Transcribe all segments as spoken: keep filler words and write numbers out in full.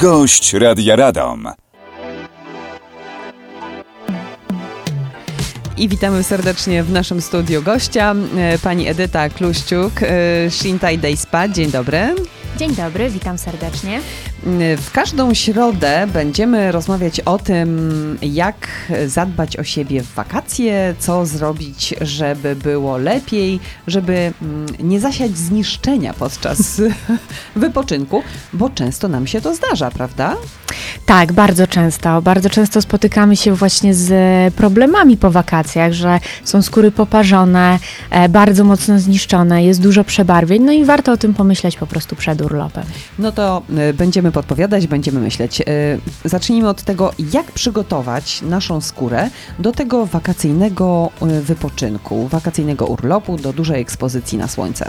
Gość Radia Radom. I witamy serdecznie w naszym studiu gościa, pani Edyta Kluściuk, Shintai Day Spa. Dzień dobry. Dzień dobry, witam serdecznie. W każdą środę będziemy rozmawiać o tym, jak zadbać o siebie w wakacje, co zrobić, żeby było lepiej, żeby nie zasiać zniszczenia podczas wypoczynku, bo często nam się to zdarza, prawda? Tak, bardzo często. Bardzo często spotykamy się właśnie z problemami po wakacjach, że są skóry poparzone, bardzo mocno zniszczone, jest dużo przebarwień, no i warto o tym pomyśleć po prostu przed urlopem. No to będziemy podpowiadać, będziemy myśleć. Zacznijmy od tego, jak przygotować naszą skórę do tego wakacyjnego wypoczynku, wakacyjnego urlopu, do dużej ekspozycji na słońce.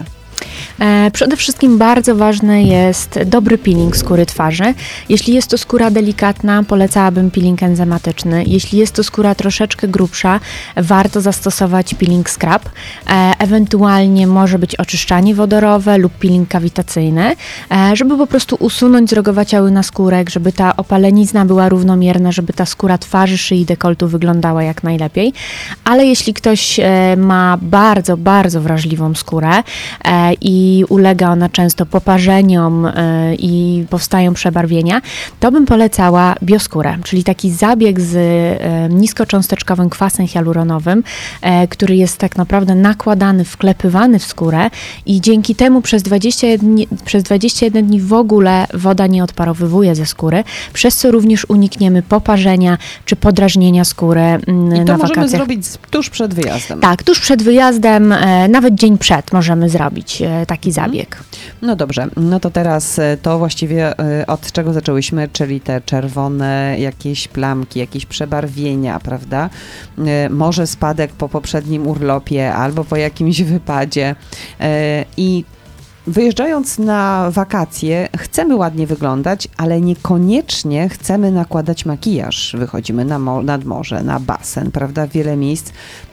E, przede wszystkim bardzo ważny jest dobry peeling skóry twarzy. Jeśli jest to skóra delikatna, polecałabym peeling enzymatyczny. Jeśli jest to skóra troszeczkę grubsza, warto zastosować peeling scrub. E, ewentualnie może być oczyszczanie wodorowe lub peeling kawitacyjny, e, żeby po prostu usunąć zrogowaciały naskórek, żeby ta opalenizna była równomierna, żeby ta skóra twarzy, szyi, dekoltu wyglądała jak najlepiej. Ale jeśli ktoś e, ma bardzo, bardzo wrażliwą skórę, e, i ulega ona często poparzeniom i powstają przebarwienia, to bym polecała bioskórę, czyli taki zabieg z niskocząsteczkowym kwasem hialuronowym, który jest tak naprawdę nakładany, wklepywany w skórę i dzięki temu przez dwadzieścia jeden, przez dwadzieścia jeden dni w ogóle woda nie odparowywuje ze skóry, przez co również unikniemy poparzenia czy podrażnienia skóry na wakacjach. I to możemy zrobić tuż przed wyjazdem. Tak, tuż przed wyjazdem, nawet dzień przed możemy zrobić taki zabieg. No dobrze, no to teraz to właściwie od czego zaczęłyśmy, czyli te czerwone jakieś plamki, jakieś przebarwienia, prawda? Może spadek po poprzednim urlopie albo po jakimś wypadzie i wyjeżdżając na wakacje, chcemy ładnie wyglądać, ale niekoniecznie chcemy nakładać makijaż. Wychodzimy na mo- nad morze, na basen, prawda? Wiele miejsc.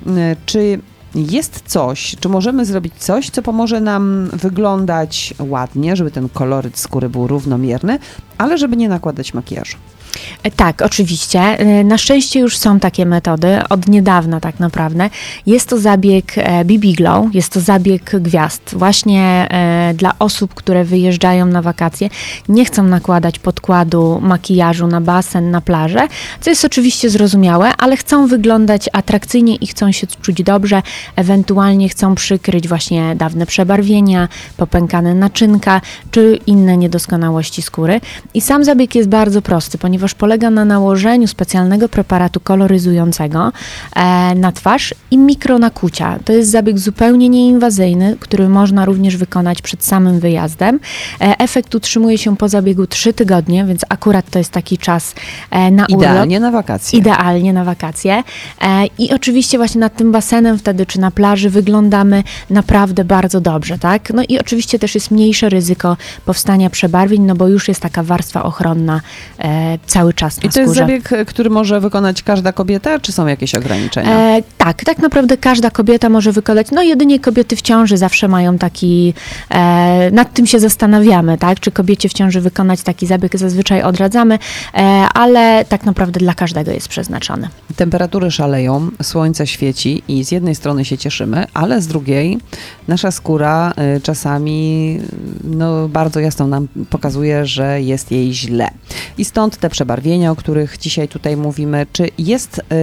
Czy jest coś, czy możemy zrobić coś, co pomoże nam wyglądać ładnie, żeby ten koloryt skóry był równomierny, ale żeby nie nakładać makijażu? Tak, oczywiście. Na szczęście już są takie metody, od niedawna tak naprawdę. Jest to zabieg B B Glow, jest to zabieg gwiazd. Właśnie dla osób, które wyjeżdżają na wakacje, nie chcą nakładać podkładu makijażu na basen, na plażę, co jest oczywiście zrozumiałe, ale chcą wyglądać atrakcyjnie i chcą się czuć dobrze, ewentualnie chcą przykryć właśnie dawne przebarwienia, popękane naczynka, czy inne niedoskonałości skóry. I sam zabieg jest bardzo prosty, ponieważ polega na nałożeniu specjalnego preparatu koloryzującego e, na twarz i mikronakucia. To jest zabieg zupełnie nieinwazyjny, który można również wykonać przed samym wyjazdem. E, efekt utrzymuje się po zabiegu trzy tygodnie, więc akurat to jest taki czas e, na urlop. Idealnie na wakacje. Idealnie na wakacje. E, I oczywiście właśnie nad tym basenem wtedy, czy na plaży wyglądamy naprawdę bardzo dobrze, tak? No i oczywiście też jest mniejsze ryzyko powstania przebarwień, no bo już jest taka warstwa ochronna e, cały czas na I to skórze. jest zabieg, który może wykonać każda kobieta, czy są jakieś ograniczenia? E, tak, tak naprawdę każda kobieta może wykonać, no jedynie kobiety w ciąży zawsze mają taki, e, nad tym się zastanawiamy, tak, czy kobiecie w ciąży wykonać taki zabieg, zazwyczaj odradzamy, e, ale tak naprawdę dla każdego jest przeznaczony. Temperatury szaleją, słońce świeci i z jednej strony się cieszymy, ale z drugiej nasza skóra y, czasami no, bardzo jasno nam pokazuje, że jest jej źle. I stąd te przebarwienia, o których dzisiaj tutaj mówimy. Czy jest y,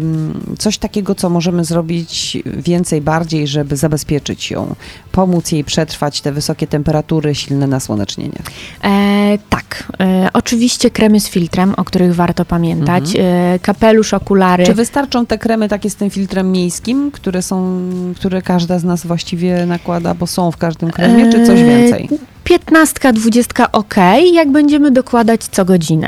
coś takiego, co możemy zrobić więcej, bardziej, żeby zabezpieczyć ją, pomóc jej przetrwać te wysokie temperatury, silne nasłonecznienie? E, tak, e, oczywiście kremy z filtrem, o których warto pamiętać, mhm. e, kapelusz, okulary. Czy wystarczą te kremy takie z tym filtrem miejskim, które są, które każda z nas właściwie nakłada, bo są w każdym kremie, czy coś więcej? piętnastka, dwudziestka ok, jak będziemy dokładać co godzinę.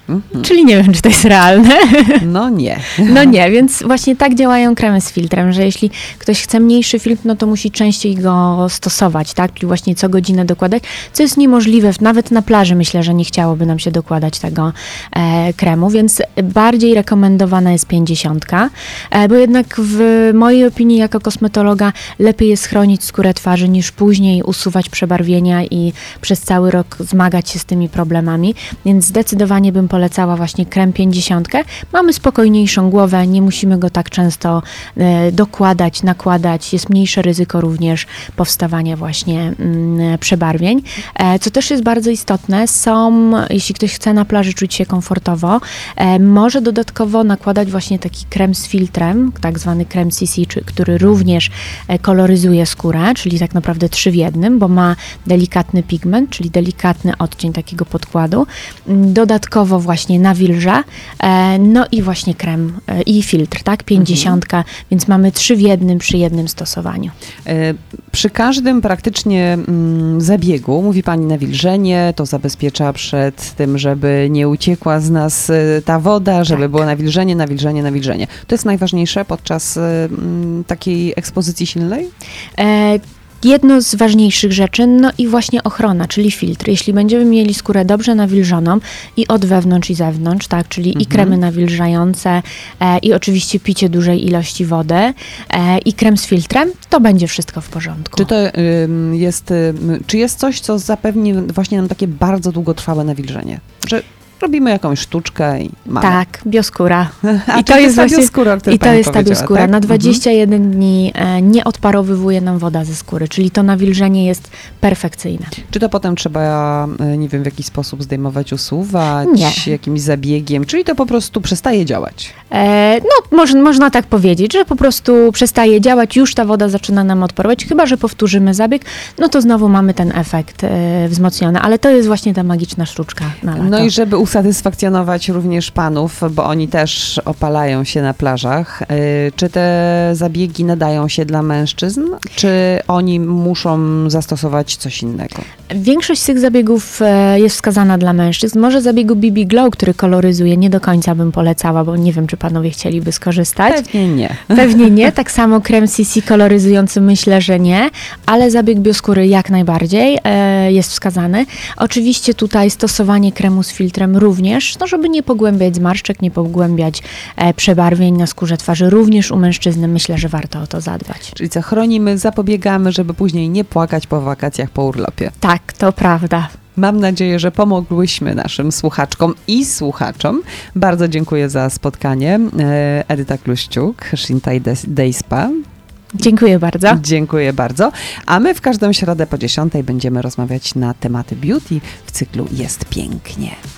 Mhm. Czyli nie wiem, czy to jest realne. No nie. No nie, więc właśnie tak działają kremy z filtrem, że jeśli ktoś chce mniejszy filtr, no to musi częściej go stosować, tak? Czyli właśnie co godzinę dokładać, co jest niemożliwe. Nawet na plaży myślę, że nie chciałoby nam się dokładać tego e, kremu, więc bardziej rekomendowana jest pięćdziesiątka, e, bo jednak w mojej opinii jako kosmetologa lepiej jest chronić skórę twarzy niż później usuwać przebarwienia i przez cały rok zmagać się z tymi problemami, więc zdecydowanie bym polecała właśnie krem pięćdziesiątkę. Mamy spokojniejszą głowę, nie musimy go tak często e, dokładać, nakładać, jest mniejsze ryzyko również powstawania właśnie mm, przebarwień. E, co też jest bardzo istotne, są, jeśli ktoś chce na plaży czuć się komfortowo, e, może dodatkowo nakładać właśnie taki krem z filtrem, tak zwany krem C C, czy, który również e, koloryzuje skórę, czyli tak naprawdę trzy w jednym, bo ma delikatny pigment, czyli delikatny odcień takiego podkładu. Dodatkowo właśnie nawilża, e, no i właśnie krem e, i filtr, tak? pięćdziesiątka, mhm. Więc mamy trzy w jednym przy jednym stosowaniu. E, przy każdym praktycznie mm, zabiegu, mówi Pani nawilżenie, to zabezpiecza przed tym, żeby nie uciekła z nas e, ta woda, żeby tak. było nawilżenie, nawilżenie, nawilżenie. To jest najważniejsze podczas e, m, takiej ekspozycji silnej? E, Jedno z ważniejszych rzeczy, no i właśnie ochrona, czyli filtr. Jeśli będziemy mieli skórę dobrze nawilżoną i od wewnątrz i zewnątrz, tak, czyli mhm. i kremy nawilżające e, i oczywiście picie dużej ilości wody e, i krem z filtrem, to będzie wszystko w porządku. Czy to y, jest, y, czy jest coś, co zapewni właśnie nam takie bardzo długotrwałe nawilżenie? Że robimy jakąś sztuczkę i mamy. Tak, bioskóra. I to jest ta bioskóra, o której I to jest ta bioskóra. Tak? Na dwadzieścia jeden mhm. dni e, nie odparowywuje nam woda ze skóry, czyli to nawilżenie jest perfekcyjne. Czy to potem trzeba, nie wiem, w jakiś sposób zdejmować, usuwać, nie. jakimś zabiegiem, czyli to po prostu przestaje działać? E, no, moż, można tak powiedzieć, że po prostu przestaje działać, już ta woda zaczyna nam odparować, chyba że powtórzymy zabieg, no to znowu mamy ten efekt e, wzmocniony, ale to jest właśnie ta magiczna sztuczka na lato. No i żeby usatysfakcjonować również panów, bo oni też opalają się na plażach. Czy te zabiegi nadają się dla mężczyzn, czy oni muszą zastosować coś innego? Większość z tych zabiegów jest wskazana dla mężczyzn. Może zabiegu B B Glow, który koloryzuje, nie do końca bym polecała, bo nie wiem, czy panowie chcieliby skorzystać. Pewnie nie. Pewnie nie. Tak samo krem C C koloryzujący myślę, że nie, ale zabieg bioskóry jak najbardziej jest wskazany. Oczywiście tutaj stosowanie kremu z filtrem również, no żeby nie pogłębiać zmarszczek, nie pogłębiać e, przebarwień na skórze twarzy, również u mężczyzny myślę, że warto o to zadbać. Czyli co, chronimy, zapobiegamy, żeby później nie płakać po wakacjach, po urlopie. Tak, to prawda. Mam nadzieję, że pomogłyśmy naszym słuchaczkom i słuchaczom. Bardzo dziękuję za spotkanie. Edyta Kluściuk, Shintai Day Spa. Dziękuję bardzo. Dziękuję bardzo. A my w każdą środę po dziesiątej będziemy rozmawiać na tematy beauty w cyklu Jest Pięknie.